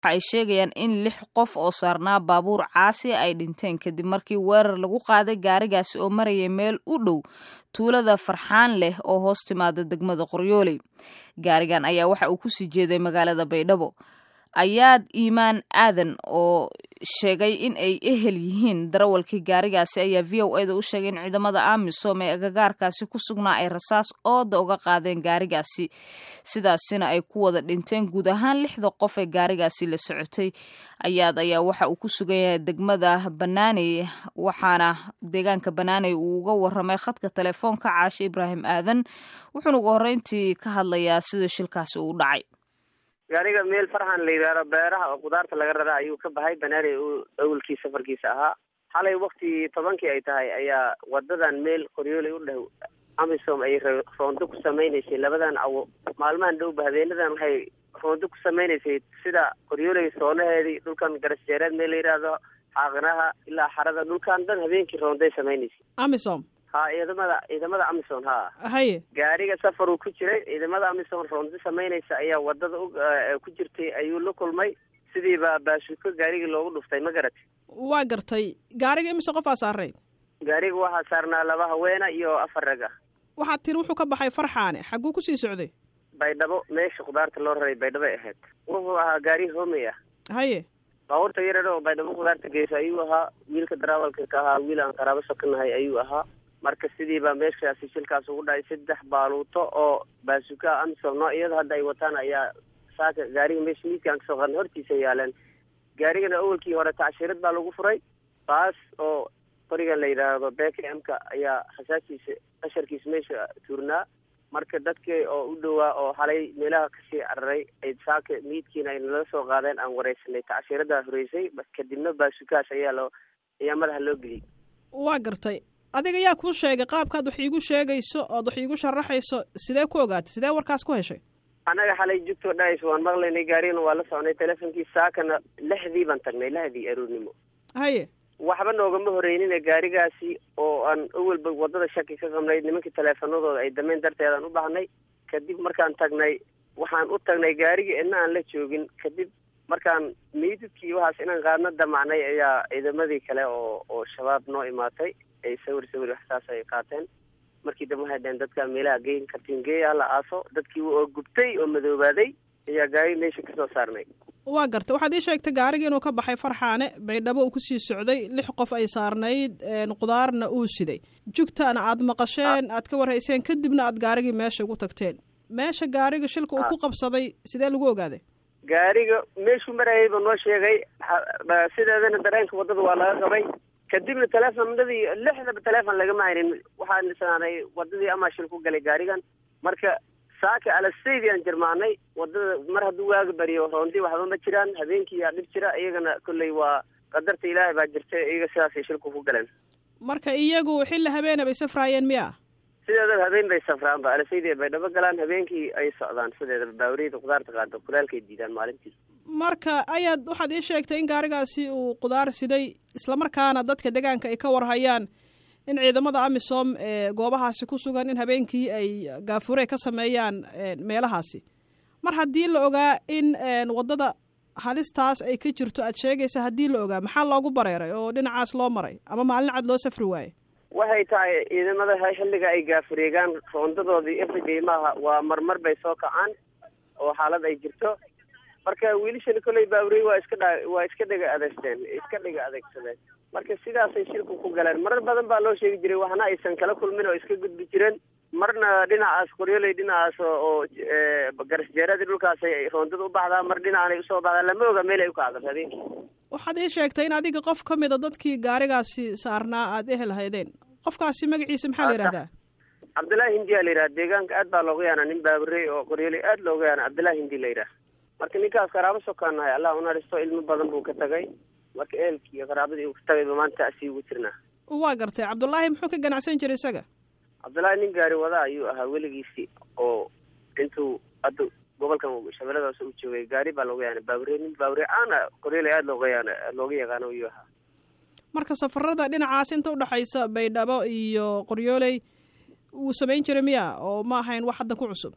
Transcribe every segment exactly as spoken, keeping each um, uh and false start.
ay sheegayaan in lix qof oo saarnaa baabuur caasi ay dhinteen kadib markii weerar lagu qaaday gaarigaasi oo marayay meel u dhow tuulada Farxaan leh oo hoos timaada degmada Qoryooley. Gaarigan ayaa waxa uu ku sii jeeday magaalada Baydhabo. Ayaad Iimaan Aadan oo sheegay in ay ehel yihiin darawalkii gaarigaasi ayaa V O A da u sheegay in ciidamada AMISOM ee agagaarkaasi ku sugnaa ay rasaas ooda uga qaadeen gaarigaasi, sidaasina ay ku wada dhinteen guud ahaan lixda qof ee gaarigaasi la socotay. Ayaad ayaa waxa uu ku sugan yahay degmada Banaaney, waxaana deegaanka Banaaney uu uga warramay khadka telefoonka Caashe Ibraahim Aadan, wuxuuna ugu horreyntii ka hadlayaa sida shilkaasi uu dhacay. gaariga meel Farxaan la yiraahdo beeraha oo qudaarta laga rada ayuu ka baxay Banaaney oo awalkii safarkiisa ahaa. xalay waqti tobankii ay tahay ayaa wadadan meel Qoryooley u dhow AMISOM ay roondo ku sameeynayay labadan awo maalmahan dhow habeenadan waxay roondo ku sameeynayay sida Qoryooley soonaheedii dhulkan garasjeereed meel la yiraahdo xaqnaha ilaa xarada dhulkan dan habeenkii roonday sameeynayay AMISOM ha ciidamada ciidamada AMISOM ha haye gaariga safar uu ku jiray ciidamada AMISOM roondo sameeynaysa ayaa wadada ku jirtay ayuu la kulmay sidiiba baashuko gaariga loogu dhuftay ma garatay waa gartay gaariga imise qof saaray gaariga waxa saarnaa laba haweena iyo afar rag ah waxa tir wuxuu ka baxay Farxaane xaguu ku sii socday Baydhabo meesha qudaarta loo raray Baydhabo ahayd wuxuu ahaa gaari hoomaya haye baabuurta yar oo Baydhabo qudaarta geeyay ayuu ahaa wiilka darawalka ka ahaa wiil aan qaraabo sokanahay ayuu ahaa marka sidiiba meeshaasi shilkaas ugu dhacay saddex baaluuto oo baasuka AMISOM noo iyada hadda ay wataan ayaa saaka gaariga meesha miiskan ka soo qaadnay hortiisa yaaleen gaarigana awalkii hore tacshirad baa lagu furay baas oo qoriga la yiraahdo B K M ka ayaa xasaasiisa qasharkiisa meesha tuurnaa marka dadkii oo u dhawaa oo xalay meelaha ka sii cararay ay saaka miidkiina ay nala soo qaadeen aan wareysanay tacshirada horeysay kadibna baasukaas ayaa loo ayaa madaxa loo geliyay waa gartay adiga yaa ku sheegay qaabkaad wax iigu sheegayso oo wax iigu sharaxayso sidee ku ogaatay sidee warkaas ku heshay anaga xalay jugto dhays waan maqlaynay gaarina waa la soconay telefonkii saakana lixdii baan tagnay lixdii aroornimo haye waxba noogama horeynin gaarigaasi oo aan awalba wadada shaki ka qabnay nimankii teleefanadooda ay dameen darteedaan u baahnay kadib markaan tagnay waxaan u tagnay gaariga inna aan la joogin kadib markaan miidadkii waxaas inaan qaadna damacnay ayaa ciidamadii kale oo oo shabaab noo imaatay ay sawir sawir waxsaas ay qaateen markii dambe waxay dhaheen dadka meelaha geyn kartiin geeya la aaso dadkii oo gubtay oo madoobaaday ayaa gaari meesha ka soo saarnay waa gartay waxaad ii sheegtay gaariga inuu ka baxay Farxaane Baydhabo uu ku sii socday lix qof ay saarnayd qudaarna uu siday jugtaana aad maqasheen aad ka warhayseen kadibna aad gaarigii meesha ugu tagteen meesha gaariga shilka uu ku qabsaday sidee lagu ogaaday gaariga meeshuu marayay buu noo sheegay sideedana dareenka wadada waa laga qabay kadibna teleefanadii lixdaba teleefon lagama haynin waxaan isnaanay wadadii ama shil ku galay gaarigan marka saaka alasaydi aan jirmaanay wadada mar hadduu waaga bariyo roondii waxba ma jiraan habeenkii yaa dhib jira iyagana kolley waa qadarta ilaahay baa jirtay iyaga sidaasay shilku ku galeen marka iyagu xilli habeena bay safraayeen miya sideedaba habeen bay safraan ba alasaydi bay dhaba galaan habeenkii ay socdaan sideedaba baawriyada qudaarta qaado kulaalkay diidaan maalintii marka ayaad waxaad ii sheegtay in gaarigaasi uu qudaar siday islamarkaana dadka deegaanka ay ka warhayaan in ciidamada AMISOM ee goobahaasi ku sugan in habeenkii ay gaafure ka sameeyaan meelahaasi mar haddii la ogaa in wadada halistaas ay ka jirto aad sheegaysa haddii la ogaa maxaa loogu bareeray oo dhinacaas loo maray ama maalin cad loo safri waayey waxay tahay ciidamada xilliga ay gaafureegaan roondadoodii everyday maaha waa marmar bay soo kacaan oo xaalad ay jirto marka wiilashani kolley baawrey waa iska dha waa iska dhiga adeegsadeen iska dhiga adeegsadeen marka sidaasay shilku ku galeen marar badan baa loo sheegi jiray waxna aysan kala kulmin oo iska gudbi jireen marna dhinacaas Qoryooley dhinacaas oo garasjeeradii dhulkaas ay roondada u baxdaa mar dhinacanay usoo baxdaa lama oga meel ay u kacdo habeenkii waxaad ii sheegtay in adiga qof ka mid a dadkii gaarigaasi saarnaa aad ehel haydeen qofkaasi magaciisa maxaa la yidhahdaa Cabdullaahi Hindi la yiraahdaa deegaanka aad baa looga yaana nin baawrey oo Qoryooley aad looga yaana Cabdullaahi Hindi la yiraahdaa marka ninkaas qaraabo sokaanahay Allah u naaristo ilmo badan buu ka tagay marka eelkii iyo qaraabadii uu ka tagay maanta asii ugu jirnaa waa gartay Cabdullaahi muxuu ka ganacsan jiray isaga Cabdullaahi nin gaari wada ayuu ahaa weligiisii oo intuu hadda gobolkan shabeelladaas uu joogay gaari baa looga yaana baawrey nin baawrey ana Qoryooley aad looga yaana looga yaqaan ayuu ahaa marka safarada dhinacaas inta u dhaxaysa Baydhabo iyo Qoryooley uu sameyn jiray miya oo ma ahayn wax hadda ku cusub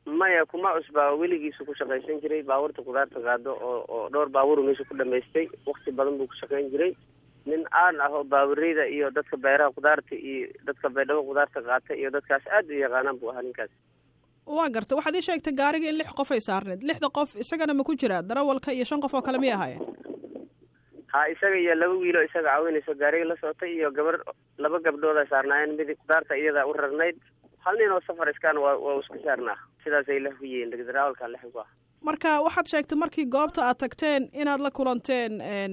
maya kuma cusbaa weligiisu ku shaqaysan jiray baabuurta qudaarta qaado oo oo dhowr baabuur meesha ku dhamaystay waqti badan buu ku shaqayn jiray nin aan ah oo baabuureyda iyo dadka beeraha qudaarta iyo dadka beedhabo qudaarta qaata iyo dadkaas aad u yaqaanaan buu ahaa ninkaas. waa garta waxaad ii sheegtay gaariga in lix qof ay saarneed lixda qof isagana ma ku jira darawalka iyo shan qof oo kale miyay ahaayeen? ha isaga iyo laba wiilo isaga caawinayso gaariga la socotay iyo gabar laba gabdhood ay saarnaayeen mid qudaarta iyada u rarnayd hal nin oo safar iskaan waa waa isku saarnaa sidaasay la huyeen darawalka lix qof. marka waxaad sheegtay markii goobta aad tagteen inaad la kulanteen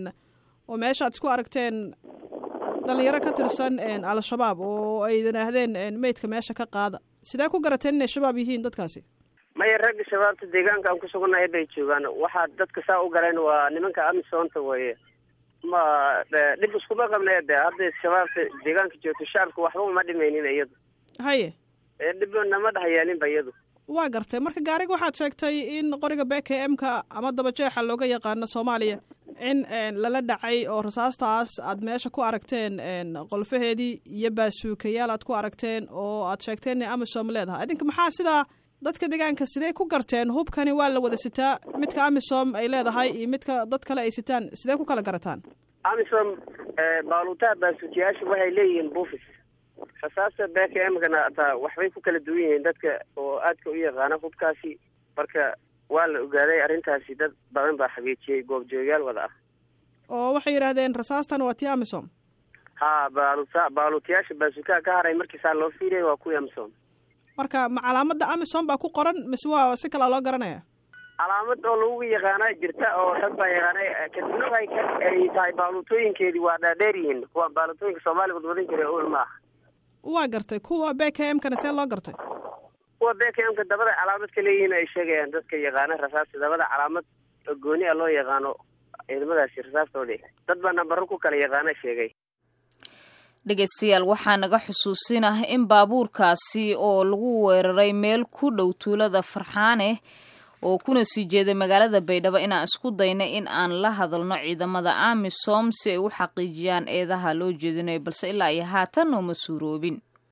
oo meesha aad isku aragteen dhalinyaro ka tirsan al-shabaab oo ay yidhaahdeen meydka meesha ka qaada sidee ku garateen inay shabaab yihiin dadkaasi? maya ragga shabaabta deegaanka aan ku sugannahay bay joogaan waxaa dadka saa u galeen waa nimanka amisoonta waye ma dhib iskuma qabnay de hadda shabaabta deegaanka joogto shacabka waxba uma dhimaynin iyadu haye dhibna nama dhexyaalinba iyadu. waa gartay marka gaariga waxaad sheegtay in qoriga b k m-ka ama dabajeexa looga yaqaano soomaaliya in lala dhacay oo rasaastaas aad meesha ku aragteen qolfaheedii iyo baasuukayaal aad ku aragteen oo aad sheegteen inay amisom leedahay idinka maxaa sidaa dadka deegaanka sidee ku garteen hubkani waa la wada sitaa midka amisom ay leedahay iyo midka dad kale ay sitaan sidee ku kala garataan? amisom baaluutaha baasuukayaasha waxay leeyihiin buufis rasaasta b k m-kana ataa waxbay ku kala duwan yihiin dadka oo aadka u yaqaana hubkaasi marka waa la ogaaday arrintaasi dad badan baa xaqiijiyey goobjoogayaal wada ah oo waxay yidhaahdeen rasaastan waa tii amisom. ha baaluta baaluutayaasha baasuukaha ka haray markiisaa loo fiiriyay waa kuwii amisom. marka ma calaamada amisom baa ku qoran mise waa si kalaa loo garanaya? calaamad oo lagu yaqaana jirta oo rag baa yaqaanay kadibna ay ay tahay baaluutooyinkeedii waa dhaadheer yihiin kuwa baaluutooyinka soomaaliga wadwadan jiray oo ma ah. waa gartay kuwa b k m-kana see loo gartay? kuwa b k m-ka dabada calaamad ka leeyihiin ay sheegayaan dadka yaqaana rasaasta dabada calaamad gooni a loo yaqaano ciidamadaasi rasaastoodii dad baa nambaro ku kala yaqaana sheegay. dhegaystayaal waxaa naga xusuusinah in baabuurkaasi oo lagu weeraray meel ku dhow tuulada farxaane oo kuna sii jeeday magaalada baydhabo inaan isku daynay in aan la hadalno ciidamada amisom si ay u xaqiijiyaan eedaha loo jeedinayo balse ilaa iyo haatan nooma suuroobin.